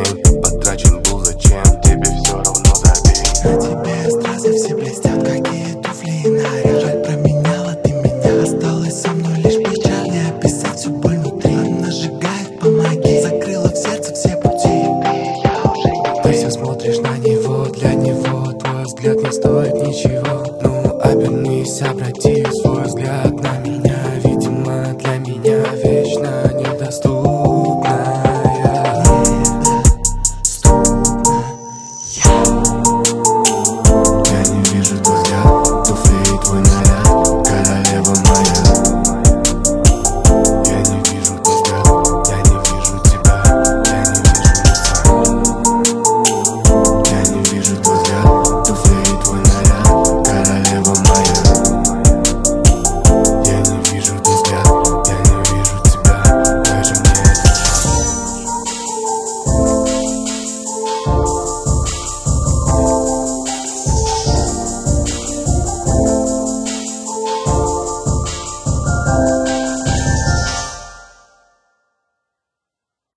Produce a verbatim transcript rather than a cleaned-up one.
день потрачен был зачем, тебе все равно забей. На тебе стразы все блестят, какие туфли и наряд. Жаль, променяла ты меня, осталась со мной лишь печаль. Не описать всю боль внутри, она сжигает, помоги. Закрыла в сердце все пути, ты все смотришь на